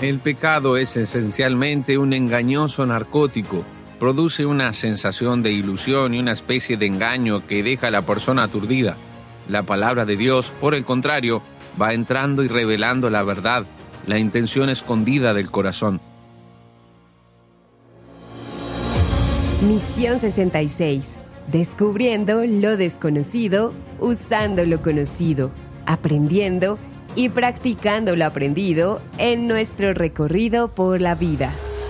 El pecado es esencialmente un engañoso narcótico. Produce una sensación de ilusión y una especie de engaño que deja a la persona aturdida. La palabra de Dios, por el contrario, va entrando y revelando la verdad, la intención escondida del corazón. Misión 66. Descubriendo lo desconocido, usando lo conocido, aprendiendo y practicando lo aprendido en nuestro recorrido por la vida.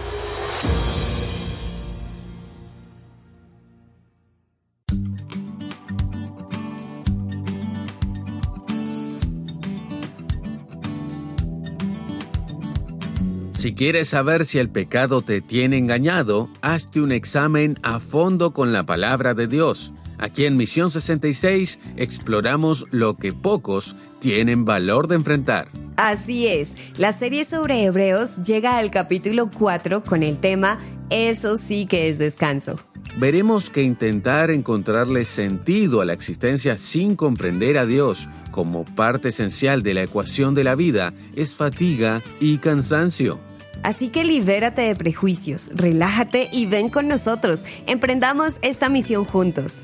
Si quieres saber si el pecado te tiene engañado, hazte un examen a fondo con la palabra de Dios. Aquí en Misión 66 exploramos lo que pocos tienen valor de enfrentar. Así es, la serie sobre Hebreos llega al capítulo 4 con el tema Eso sí que es descanso. Veremos que intentar encontrarle sentido a la existencia sin comprender a Dios como parte esencial de la ecuación de la vida es fatiga y cansancio. Así que libérate de prejuicios, relájate y ven con nosotros. Emprendamos esta misión juntos.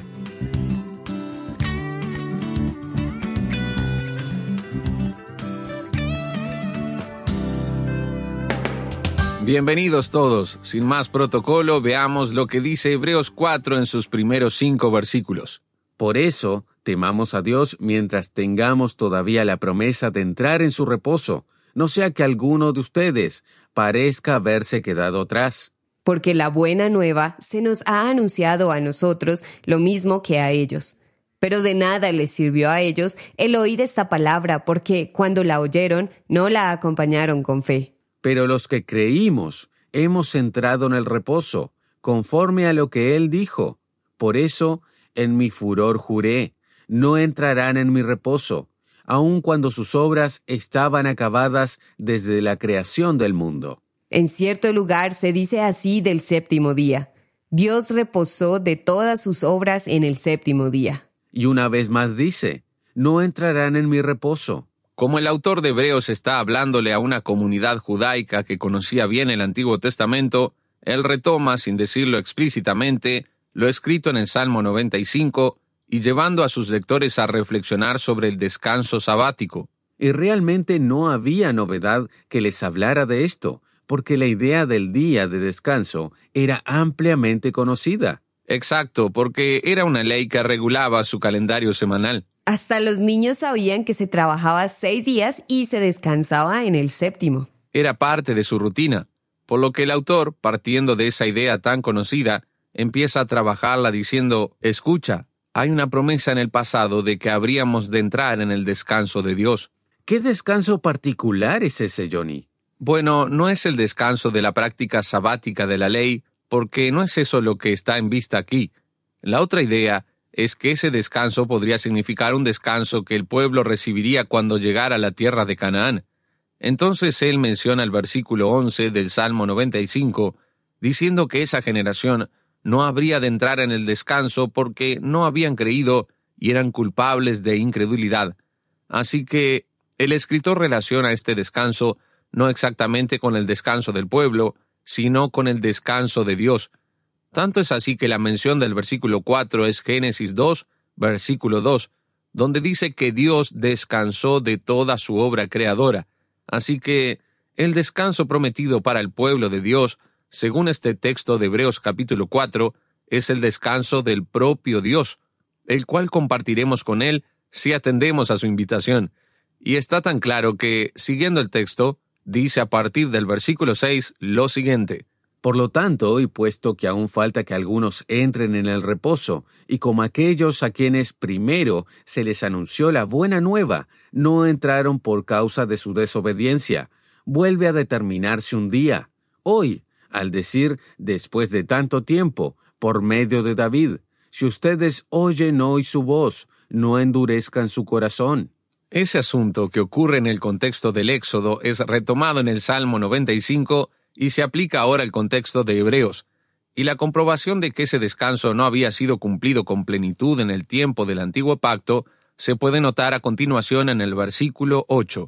Bienvenidos todos. Sin más protocolo, veamos lo que dice Hebreos 4 en sus primeros 5 versículos. Por eso, temamos a Dios mientras tengamos todavía la promesa de entrar en su reposo, no sea que alguno de ustedes parezca haberse quedado atrás. Porque la buena nueva se nos ha anunciado a nosotros lo mismo que a ellos. Pero de nada les sirvió a ellos el oír esta palabra, porque cuando la oyeron, no la acompañaron con fe. Pero los que creímos hemos entrado en el reposo, conforme a lo que Él dijo. Por eso, en mi furor juré, no entrarán en mi reposo, aun cuando sus obras estaban acabadas desde la creación del mundo. En cierto lugar se dice así del séptimo día. Dios reposó de todas sus obras en el séptimo día. Y una vez más dice, no entrarán en mi reposo. Como el autor de Hebreos está hablándole a una comunidad judaica que conocía bien el Antiguo Testamento, él retoma, sin decirlo explícitamente, lo escrito en el Salmo 95 y llevando a sus lectores a reflexionar sobre el descanso sabático. Y realmente no había novedad que les hablara de esto, porque la idea del día de descanso era ampliamente conocida. Exacto, porque era una ley que regulaba su calendario semanal. Hasta los niños sabían que se trabajaba 6 días y se descansaba en el séptimo. Era parte de su rutina, por lo que el autor, partiendo de esa idea tan conocida, empieza a trabajarla diciendo, escucha, hay una promesa en el pasado de que habríamos de entrar en el descanso de Dios. ¿Qué descanso particular es ese, Johnny? Bueno, no es el descanso de la práctica sabática de la ley, porque no es eso lo que está en vista aquí. La otra idea es que ese descanso podría significar un descanso que el pueblo recibiría cuando llegara a la tierra de Canaán. Entonces él menciona el versículo 11 del Salmo 95, diciendo que esa generación no habría de entrar en el descanso porque no habían creído y eran culpables de incredulidad. Así que el escritor relaciona este descanso no exactamente con el descanso del pueblo, sino con el descanso de Dios. Tanto es así que la mención del versículo 4 es Génesis 2, versículo 2, donde dice que Dios descansó de toda su obra creadora. Así que el descanso prometido para el pueblo de Dios, según este texto de Hebreos capítulo 4, es el descanso del propio Dios, el cual compartiremos con Él si atendemos a su invitación. Y está tan claro que, siguiendo el texto, dice a partir del versículo 6 lo siguiente. Por lo tanto, y puesto que aún falta que algunos entren en el reposo, y como aquellos a quienes primero se les anunció la buena nueva, no entraron por causa de su desobediencia, vuelve a determinarse un día, hoy, al decir después de tanto tiempo, por medio de David, si ustedes oyen hoy su voz, no endurezcan su corazón. Ese asunto que ocurre en el contexto del Éxodo es retomado en el Salmo 95 y se aplica ahora al contexto de Hebreos, y la comprobación de que ese descanso no había sido cumplido con plenitud en el tiempo del antiguo pacto se puede notar a continuación en el versículo 8.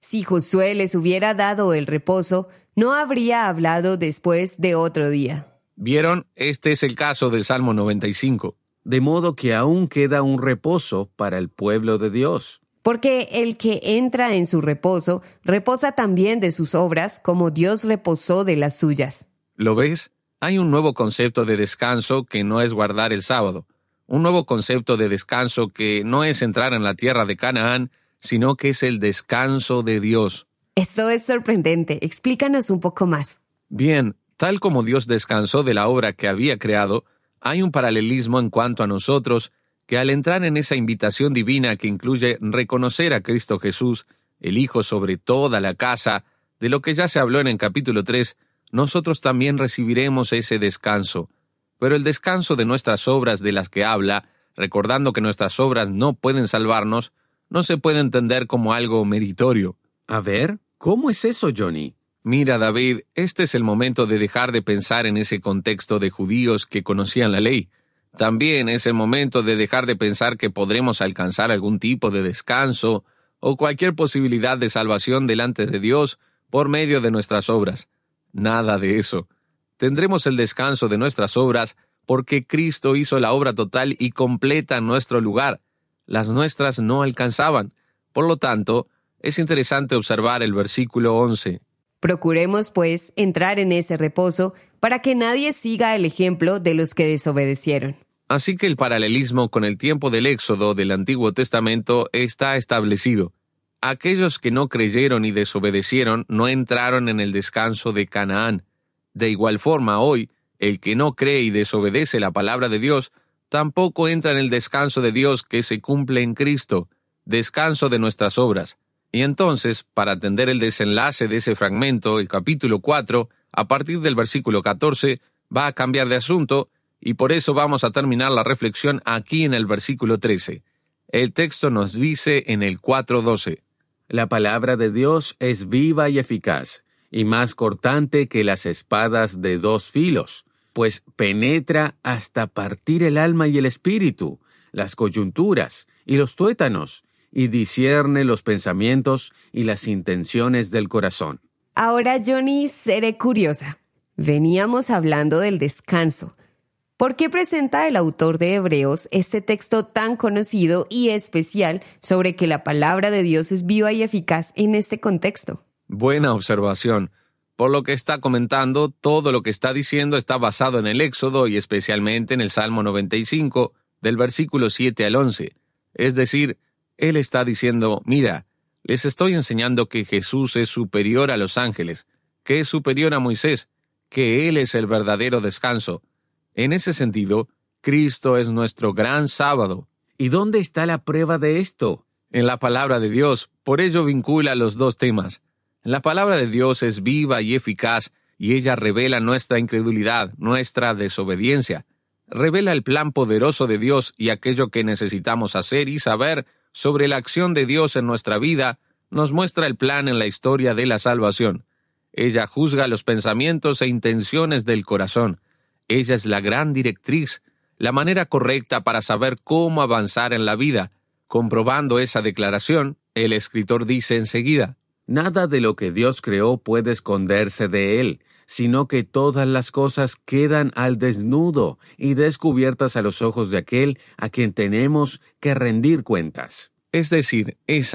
Si Josué les hubiera dado el reposo, no habría hablado después de otro día. ¿Vieron? Este es el caso del Salmo 95. De modo que aún queda un reposo para el pueblo de Dios. Porque el que entra en su reposo, reposa también de sus obras, como Dios reposó de las suyas. ¿Lo ves? Hay un nuevo concepto de descanso que no es guardar el sábado. Un nuevo concepto de descanso que no es entrar en la tierra de Canaán, sino que es el descanso de Dios. Esto es sorprendente. Explícanos un poco más. Bien, tal como Dios descansó de la obra que había creado, hay un paralelismo en cuanto a nosotros, que al entrar en esa invitación divina que incluye reconocer a Cristo Jesús, el Hijo sobre toda la casa, de lo que ya se habló en el capítulo 3, nosotros también recibiremos ese descanso. Pero el descanso de nuestras obras de las que habla, recordando que nuestras obras no pueden salvarnos, no se puede entender como algo meritorio. A ver, ¿cómo es eso, Johnny? Mira, David, este es el momento de dejar de pensar en ese contexto de judíos que conocían la ley. También es el momento de dejar de pensar que podremos alcanzar algún tipo de descanso o cualquier posibilidad de salvación delante de Dios por medio de nuestras obras. Nada de eso. Tendremos el descanso de nuestras obras porque Cristo hizo la obra total y completa en nuestro lugar. Las nuestras no alcanzaban. Por lo tanto, es interesante observar el versículo 11. Procuremos, pues, entrar en ese reposo para que nadie siga el ejemplo de los que desobedecieron. Así que el paralelismo con el tiempo del Éxodo del Antiguo Testamento está establecido. Aquellos que no creyeron y desobedecieron no entraron en el descanso de Canaán. De igual forma, hoy, el que no cree y desobedece la palabra de Dios, tampoco entra en el descanso de Dios que se cumple en Cristo, descanso de nuestras obras. Y entonces, para atender el desenlace de ese fragmento, el capítulo 4, a partir del versículo 14, va a cambiar de asunto, y por eso vamos a terminar la reflexión aquí en el versículo 13. El texto nos dice en el 4:12. La palabra de Dios es viva y eficaz, y más cortante que las espadas de 2 filos, pues penetra hasta partir el alma y el espíritu, las coyunturas y los tuétanos, y discierne los pensamientos y las intenciones del corazón. Ahora, Johnny, seré curiosa. Veníamos hablando del descanso. ¿Por qué presenta el autor de Hebreos este texto tan conocido y especial sobre que la palabra de Dios es viva y eficaz en este contexto? Buena observación. Por lo que está comentando, todo lo que está diciendo está basado en el Éxodo y especialmente en el Salmo 95, del versículo 7 al 11. Es decir, él está diciendo, mira, les estoy enseñando que Jesús es superior a los ángeles, que es superior a Moisés, que Él es el verdadero descanso. En ese sentido, Cristo es nuestro gran sábado. ¿Y dónde está la prueba de esto? En la palabra de Dios, por ello vincula los dos temas. La palabra de Dios es viva y eficaz, y ella revela nuestra incredulidad, nuestra desobediencia. Revela el plan poderoso de Dios y aquello que necesitamos hacer y saber sobre la acción de Dios en nuestra vida, nos muestra el plan en la historia de la salvación. Ella juzga los pensamientos e intenciones del corazón. Ella es la gran directriz, la manera correcta para saber cómo avanzar en la vida. Comprobando esa declaración, el escritor dice enseguida, nada de lo que Dios creó puede esconderse de Él, sino que todas las cosas quedan al desnudo y descubiertas a los ojos de aquel a quien tenemos que rendir cuentas. Es decir,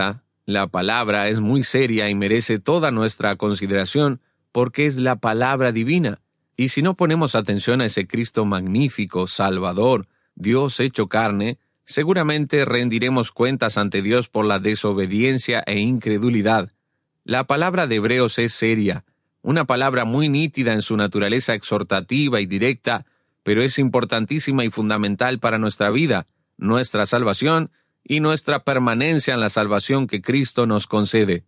la palabra es muy seria y merece toda nuestra consideración porque es la palabra divina. Y si no ponemos atención a ese Cristo magnífico, Salvador, Dios hecho carne, seguramente rendiremos cuentas ante Dios por la desobediencia e incredulidad. La palabra de Hebreos es seria, una palabra muy nítida en su naturaleza exhortativa y directa, pero es importantísima y fundamental para nuestra vida, nuestra salvación y nuestra permanencia en la salvación que Cristo nos concede.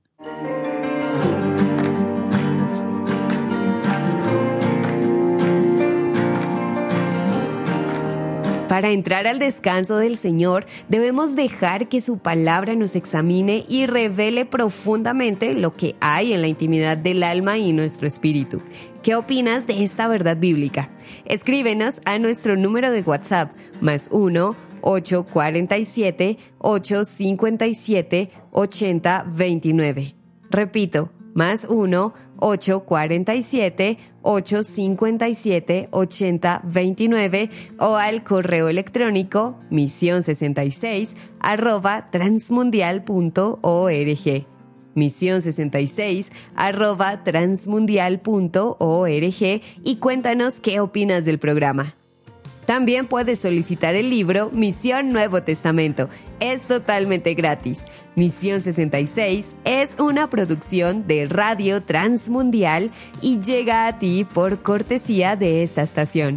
Para entrar al descanso del Señor, debemos dejar que su palabra nos examine y revele profundamente lo que hay en la intimidad del alma y nuestro espíritu. ¿Qué opinas de esta verdad bíblica? Escríbenos a nuestro número de WhatsApp, +1 847 857 8029. Repito, +1 847 857 8029 o al correo electrónico mision66@transmundial.org. mision66@transmundial.org y cuéntanos qué opinas del programa. También puedes solicitar el libro Misión Nuevo Testamento. Es totalmente gratis. Misión 66 es una producción de Radio Transmundial y llega a ti por cortesía de esta estación.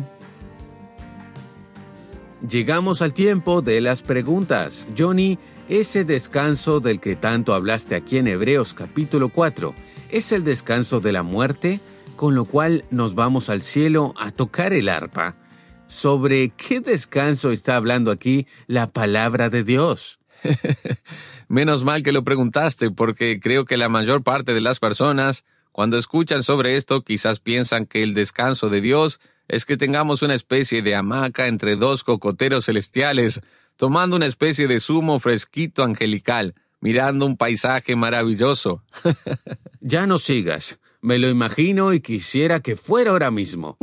Llegamos al tiempo de las preguntas. Johnny, ese descanso del que tanto hablaste aquí en Hebreos capítulo 4, ¿es el descanso de la muerte? Con lo cual nos vamos al cielo a tocar el arpa. ¿Sobre qué descanso está hablando aquí la palabra de Dios? Menos mal que lo preguntaste, porque creo que la mayor parte de las personas, cuando escuchan sobre esto, quizás piensan que el descanso de Dios es que tengamos una especie de hamaca entre dos cocoteros celestiales, tomando una especie de zumo fresquito angelical, mirando un paisaje maravilloso. Ya no sigas. Me lo imagino y quisiera que fuera ahora mismo.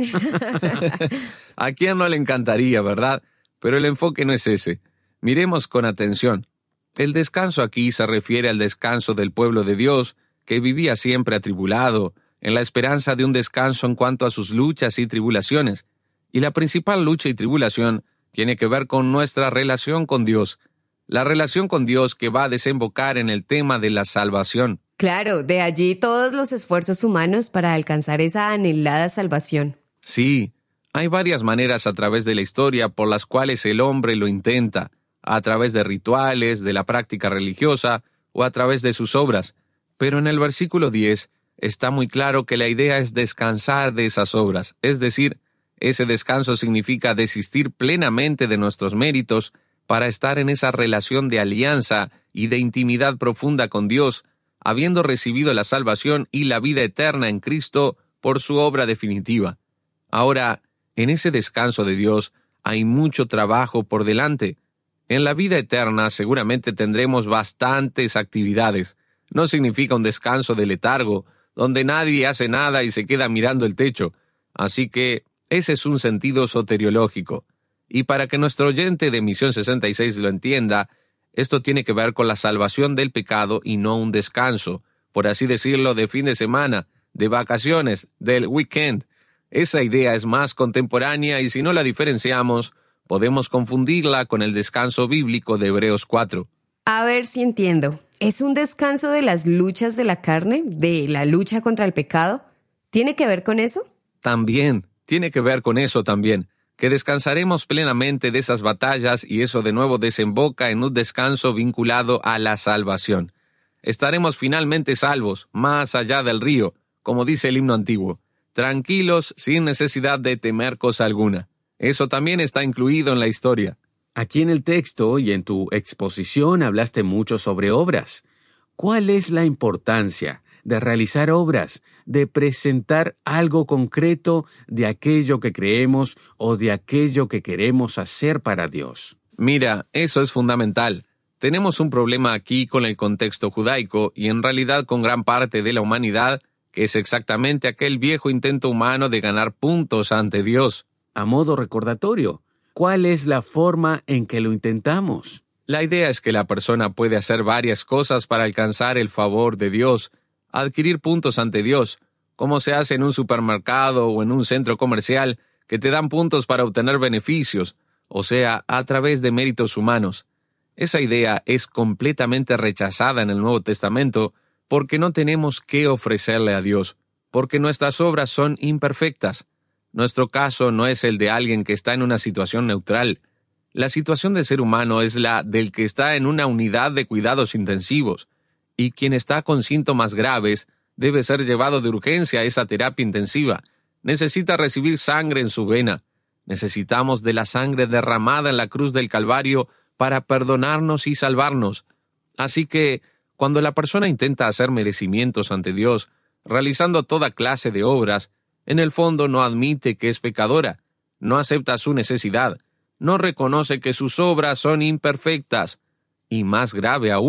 ¿A quién no le encantaría, verdad? Pero el enfoque no es ese. Miremos con atención. El descanso aquí se refiere al descanso del pueblo de Dios, que vivía siempre atribulado, en la esperanza de un descanso en cuanto a sus luchas y tribulaciones. Y la principal lucha y tribulación tiene que ver con nuestra relación con Dios. La relación con Dios que va a desembocar en el tema de la salvación. Claro, de allí todos los esfuerzos humanos para alcanzar esa anhelada salvación. Sí, hay varias maneras a través de la historia por las cuales el hombre lo intenta, a través de rituales, de la práctica religiosa o a través de sus obras. Pero en el versículo 10 está muy claro que la idea es descansar de esas obras, es decir, ese descanso significa desistir plenamente de nuestros méritos para estar en esa relación de alianza y de intimidad profunda con Dios, habiendo recibido la salvación y la vida eterna en Cristo por su obra definitiva. Ahora, en ese descanso de Dios hay mucho trabajo por delante. En la vida eterna seguramente tendremos bastantes actividades. No significa un descanso de letargo, donde nadie hace nada y se queda mirando el techo. Así que ese es un sentido soteriológico. Y para que nuestro oyente de Misión 66 lo entienda, esto tiene que ver con la salvación del pecado y no un descanso, por así decirlo, de fin de semana, de vacaciones, del weekend. Esa idea es más contemporánea y si no la diferenciamos, podemos confundirla con el descanso bíblico de Hebreos 4. A ver si entiendo. ¿Es un descanso de las luchas de la carne, de la lucha contra el pecado? ¿Tiene que ver con eso? También, tiene que ver con eso también, que descansaremos plenamente de esas batallas y eso de nuevo desemboca en un descanso vinculado a la salvación. Estaremos finalmente salvos, más allá del río, como dice el himno antiguo, tranquilos sin necesidad de temer cosa alguna. Eso también está incluido en la historia. Aquí en el texto y en tu exposición hablaste mucho sobre obras. ¿Cuál es la importancia de realizar obras, de presentar algo concreto de aquello que creemos o de aquello que queremos hacer para Dios? Mira, eso es fundamental. Tenemos un problema aquí con el contexto judaico y en realidad con gran parte de la humanidad, que es exactamente aquel viejo intento humano de ganar puntos ante Dios. A modo recordatorio, ¿cuál es la forma en que lo intentamos? La idea es que la persona puede hacer varias cosas para alcanzar el favor de Dios, adquirir puntos ante Dios, como se hace en un supermercado o en un centro comercial, que te dan puntos para obtener beneficios, o sea, a través de méritos humanos. Esa idea es completamente rechazada en el Nuevo Testamento porque no tenemos qué ofrecerle a Dios, porque nuestras obras son imperfectas. Nuestro caso no es el de alguien que está en una situación neutral. La situación del ser humano es la del que está en una unidad de cuidados intensivos, y quien está con síntomas graves debe ser llevado de urgencia a esa terapia intensiva. Necesita recibir sangre en su vena. Necesitamos de la sangre derramada en la cruz del Calvario para perdonarnos y salvarnos. Así que, cuando la persona intenta hacer merecimientos ante Dios, realizando toda clase de obras, en el fondo no admite que es pecadora, no acepta su necesidad, no reconoce que sus obras son imperfectas, y más grave aún,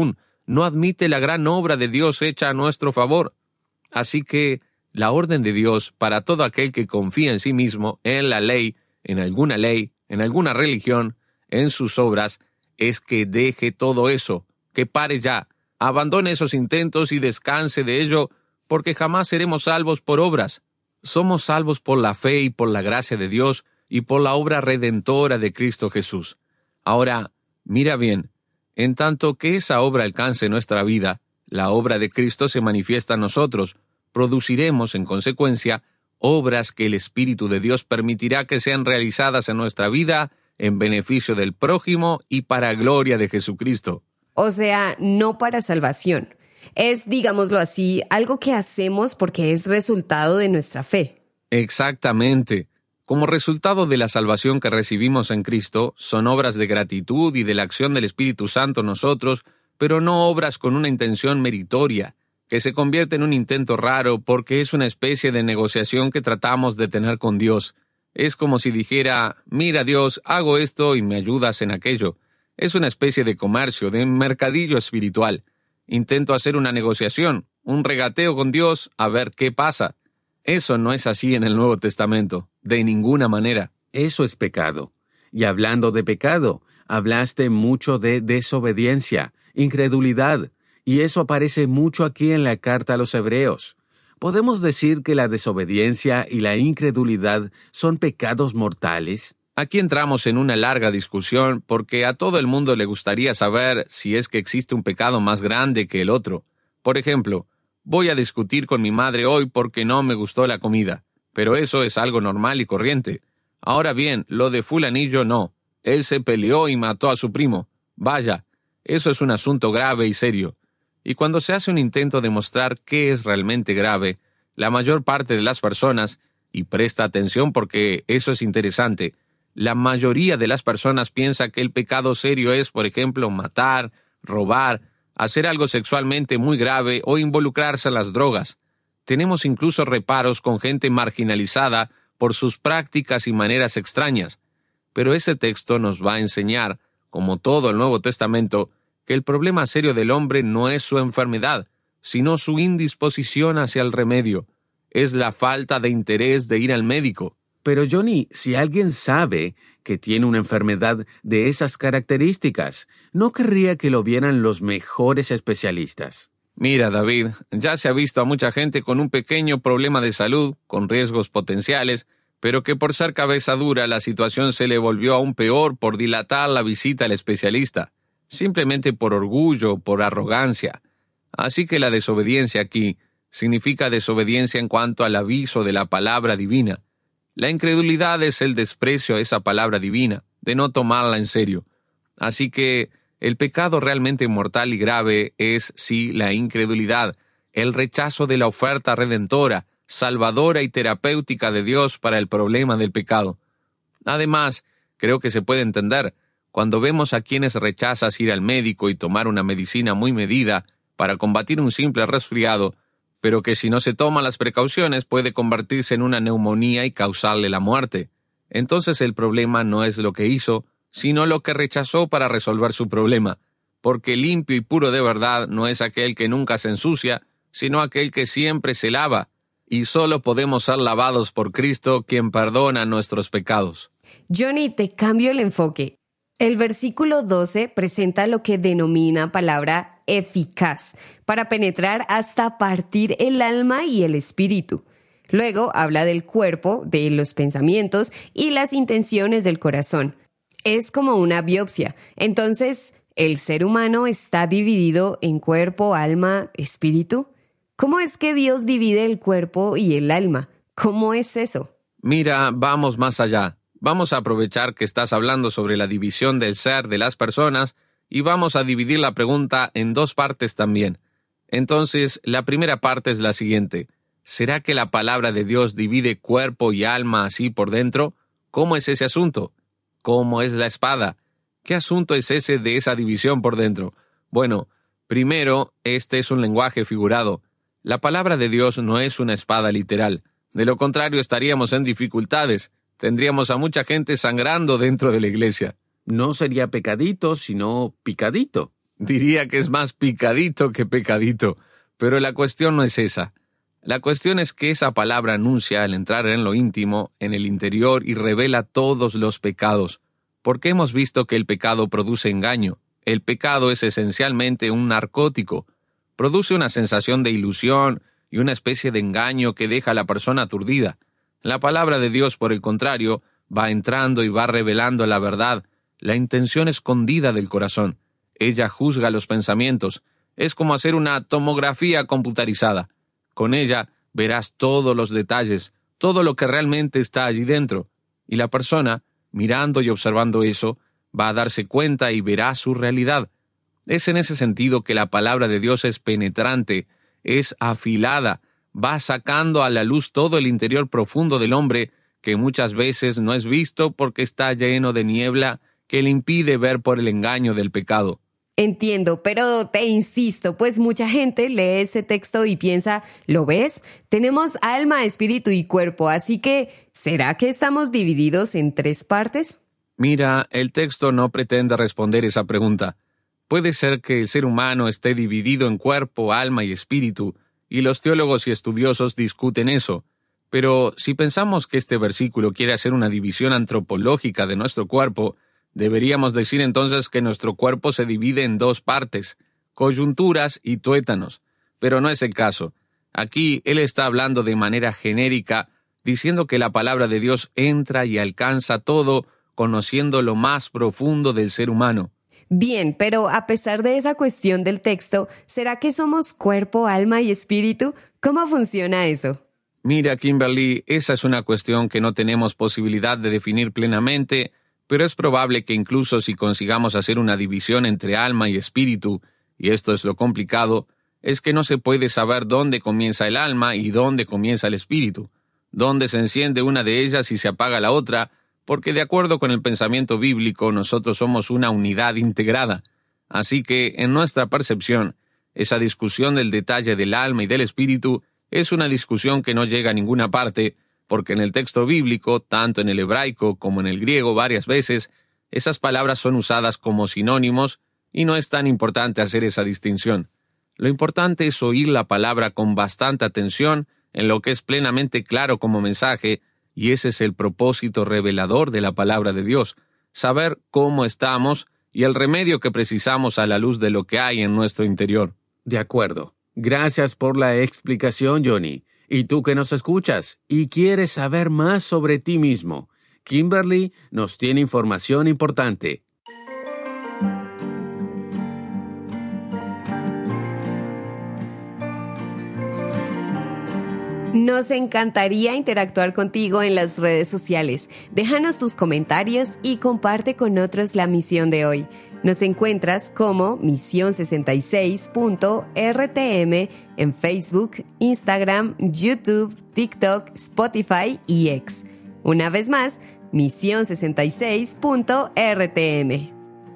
no admite la gran obra de Dios hecha a nuestro favor. Así que la orden de Dios para todo aquel que confía en sí mismo, en la ley, en alguna religión, en sus obras, es que deje todo eso, que pare ya, abandone esos intentos y descanse de ello, porque jamás seremos salvos por obras. Somos salvos por la fe y por la gracia de Dios y por la obra redentora de Cristo Jesús. Ahora, mira bien, en tanto que esa obra alcance nuestra vida, la obra de Cristo se manifiesta en nosotros. Produciremos, en consecuencia, obras que el Espíritu de Dios permitirá que sean realizadas en nuestra vida en beneficio del prójimo y para gloria de Jesucristo. O sea, no para salvación. Es, digámoslo así, algo que hacemos porque es resultado de nuestra fe. Exactamente. Como resultado de la salvación que recibimos en Cristo, son obras de gratitud y de la acción del Espíritu Santo en nosotros, pero no obras con una intención meritoria, que se convierte en un intento raro porque es una especie de negociación que tratamos de tener con Dios. Es como si dijera, mira Dios, hago esto y me ayudas en aquello. Es una especie de comercio, de mercadillo espiritual. Intento hacer una negociación, un regateo con Dios a ver qué pasa. Eso no es así en el Nuevo Testamento, de ninguna manera. Eso es pecado. Y hablando de pecado, hablaste mucho de desobediencia, incredulidad, y eso aparece mucho aquí en la carta a los Hebreos. ¿Podemos decir que la desobediencia y la incredulidad son pecados mortales? Aquí entramos en una larga discusión porque a todo el mundo le gustaría saber si es que existe un pecado más grande que el otro. Por ejemplo, voy a discutir con mi madre hoy porque no me gustó la comida, pero eso es algo normal y corriente. Ahora bien, lo de fulanillo no. Él se peleó y mató a su primo. Vaya, eso es un asunto grave y serio. Y cuando se hace un intento de mostrar qué es realmente grave, la mayor parte de las personas, y presta atención porque eso es interesante, la mayoría de las personas piensa que el pecado serio es, por ejemplo, matar, robar, hacer algo sexualmente muy grave o involucrarse en las drogas. Tenemos incluso reparos con gente marginalizada por sus prácticas y maneras extrañas. Pero ese texto nos va a enseñar, como todo el Nuevo Testamento, que el problema serio del hombre no es su enfermedad, sino su indisposición hacia el remedio. Es la falta de interés de ir al médico. Pero Johnny, si alguien sabe que tiene una enfermedad de esas características, ¿no querría que lo vieran los mejores especialistas? Mira, David, ya se ha visto a mucha gente con un pequeño problema de salud, con riesgos potenciales, pero que por ser cabeza dura la situación se le volvió aún peor por dilatar la visita al especialista, simplemente por orgullo o por arrogancia. Así que la desobediencia aquí significa desobediencia en cuanto al aviso de la palabra divina. La incredulidad es el desprecio a esa palabra divina, de no tomarla en serio. Así que el pecado realmente mortal y grave es, sí, la incredulidad, el rechazo de la oferta redentora, salvadora y terapéutica de Dios para el problema del pecado. Además, creo que se puede entender, cuando vemos a quienes rechazas ir al médico y tomar una medicina muy medida para combatir un simple resfriado, pero que si no se toman las precauciones puede convertirse en una neumonía y causarle la muerte. Entonces el problema no es lo que hizo, sino lo que rechazó para resolver su problema, porque limpio y puro de verdad no es aquel que nunca se ensucia, sino aquel que siempre se lava, y solo podemos ser lavados por Cristo, quien perdona nuestros pecados. Johnny, te cambio el enfoque. El versículo 12 presenta lo que denomina palabra eficaz, para penetrar hasta partir el alma y el espíritu. Luego habla del cuerpo, de los pensamientos y las intenciones del corazón. Es como una biopsia. Entonces, ¿el ser humano está dividido en cuerpo, alma, espíritu? ¿Cómo es que Dios divide el cuerpo y el alma? ¿Cómo es eso? Mira, vamos más allá. Vamos a aprovechar que estás hablando sobre la división del ser de las personas y vamos a dividir la pregunta en dos partes también. Entonces, la primera parte es la siguiente. ¿Será que la palabra de Dios divide cuerpo y alma así por dentro? ¿Cómo es ese asunto? ¿Cómo es la espada? ¿Qué asunto es ese de esa división por dentro? Bueno, primero, este es un lenguaje figurado. La palabra de Dios no es una espada literal. De lo contrario, estaríamos en dificultades. Tendríamos a mucha gente sangrando dentro de la iglesia. No sería pecadito, sino picadito. Diría que es más picadito que pecadito, pero la cuestión no es esa. La cuestión es que esa palabra anuncia al entrar en lo íntimo, en el interior, y revela todos los pecados, porque hemos visto que el pecado produce engaño. El pecado es esencialmente un narcótico. Produce una sensación de ilusión y una especie de engaño que deja a la persona aturdida. La palabra de Dios, por el contrario, va entrando y va revelando la verdad, la intención escondida del corazón. Ella juzga los pensamientos. Es como hacer una tomografía computarizada. Con ella verás todos los detalles, todo lo que realmente está allí dentro. Y la persona, mirando y observando eso, va a darse cuenta y verá su realidad. Es en ese sentido que la palabra de Dios es penetrante, es afilada, va sacando a la luz todo el interior profundo del hombre, que muchas veces no es visto porque está lleno de niebla que le impide ver por el engaño del pecado. Entiendo, pero te insisto, pues mucha gente lee ese texto y piensa, ¿lo ves? Tenemos alma, espíritu y cuerpo, así que, ¿será que estamos divididos en 3 partes? Mira, el texto no pretende responder esa pregunta. Puede ser que el ser humano esté dividido en cuerpo, alma y espíritu, y los teólogos y estudiosos discuten eso. Pero si pensamos que este versículo quiere hacer una división antropológica de nuestro cuerpo, deberíamos decir entonces que nuestro cuerpo se divide en 2 partes, coyunturas y tuétanos. Pero no es el caso. Aquí él está hablando de manera genérica, diciendo que la palabra de Dios entra y alcanza todo, conociendo lo más profundo del ser humano. Bien, pero a pesar de esa cuestión del texto, ¿será que somos cuerpo, alma y espíritu? ¿Cómo funciona eso? Mira, Kimberly, esa es una cuestión que no tenemos posibilidad de definir plenamente, pero es probable que incluso si consigamos hacer una división entre alma y espíritu, y esto es lo complicado, es que no se puede saber dónde comienza el alma y dónde comienza el espíritu, dónde se enciende una de ellas y se apaga la otra, porque de acuerdo con el pensamiento bíblico nosotros somos una unidad integrada. Así que, en nuestra percepción, esa discusión del detalle del alma y del espíritu es una discusión que no llega a ninguna parte, porque en el texto bíblico, tanto en el hebraico como en el griego varias veces, esas palabras son usadas como sinónimos y no es tan importante hacer esa distinción. Lo importante es oír la palabra con bastante atención en lo que es plenamente claro como mensaje, y ese es el propósito revelador de la palabra de Dios, saber cómo estamos y el remedio que precisamos a la luz de lo que hay en nuestro interior. De acuerdo. Gracias por la explicación, Johnny. Y tú que nos escuchas y quieres saber más sobre ti mismo, Kimberly nos tiene información importante. Nos encantaría interactuar contigo en las redes sociales. Déjanos tus comentarios y comparte con otros la misión de hoy. Nos encuentras como Misión66.rtm en Facebook, Instagram, YouTube, TikTok, Spotify y X. Una vez más, Misión66.rtm.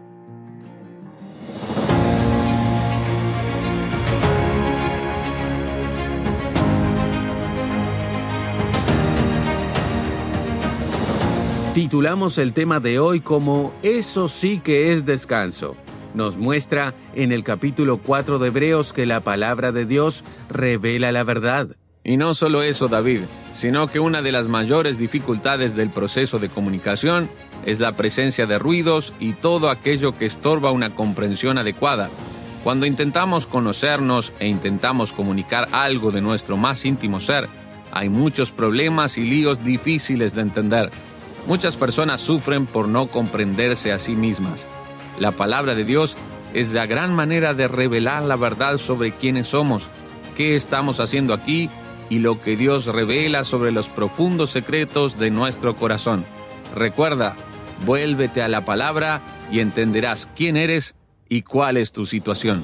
Titulamos el tema de hoy como Eso sí que es descanso. Nos muestra en el capítulo 4 de Hebreos que la palabra de Dios revela la verdad. Y no solo eso, David, sino que una de las mayores dificultades del proceso de comunicación es la presencia de ruidos y todo aquello que estorba una comprensión adecuada. Cuando intentamos conocernos e intentamos comunicar algo de nuestro más íntimo ser, hay muchos problemas y líos difíciles de entender. Muchas personas sufren por no comprenderse a sí mismas. La palabra de Dios es la gran manera de revelar la verdad sobre quiénes somos, qué estamos haciendo aquí y lo que Dios revela sobre los profundos secretos de nuestro corazón. Recuerda, vuélvete a la palabra y entenderás quién eres y cuál es tu situación.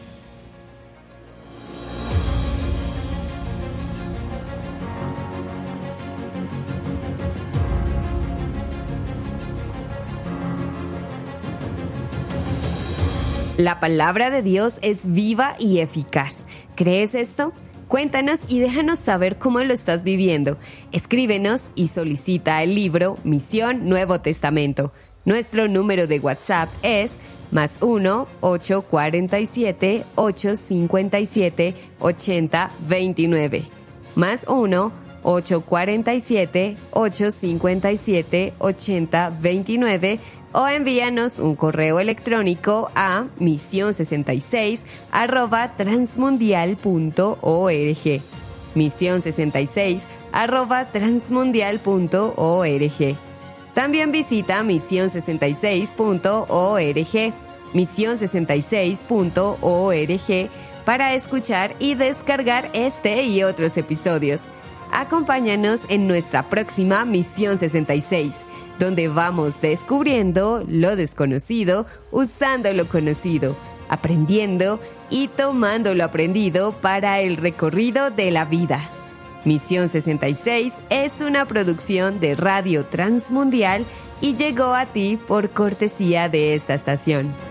La palabra de Dios es viva y eficaz. ¿Crees esto? Cuéntanos y déjanos saber cómo lo estás viviendo. Escríbenos y solicita el libro Misión Nuevo Testamento. Nuestro número de WhatsApp es +1 847 857 8029. +1 847 857 8029 o envíanos un correo electrónico a misión66@transmundial.org. misión66@transmundial.org. También visita misión66.org, misión66.org, para escuchar y descargar este y otros episodios. Acompáñanos en nuestra próxima Misión 66, donde vamos descubriendo lo desconocido usando lo conocido, aprendiendo y tomando lo aprendido para el recorrido de la vida. Misión 66 es una producción de Radio Transmundial y llegó a ti por cortesía de esta estación.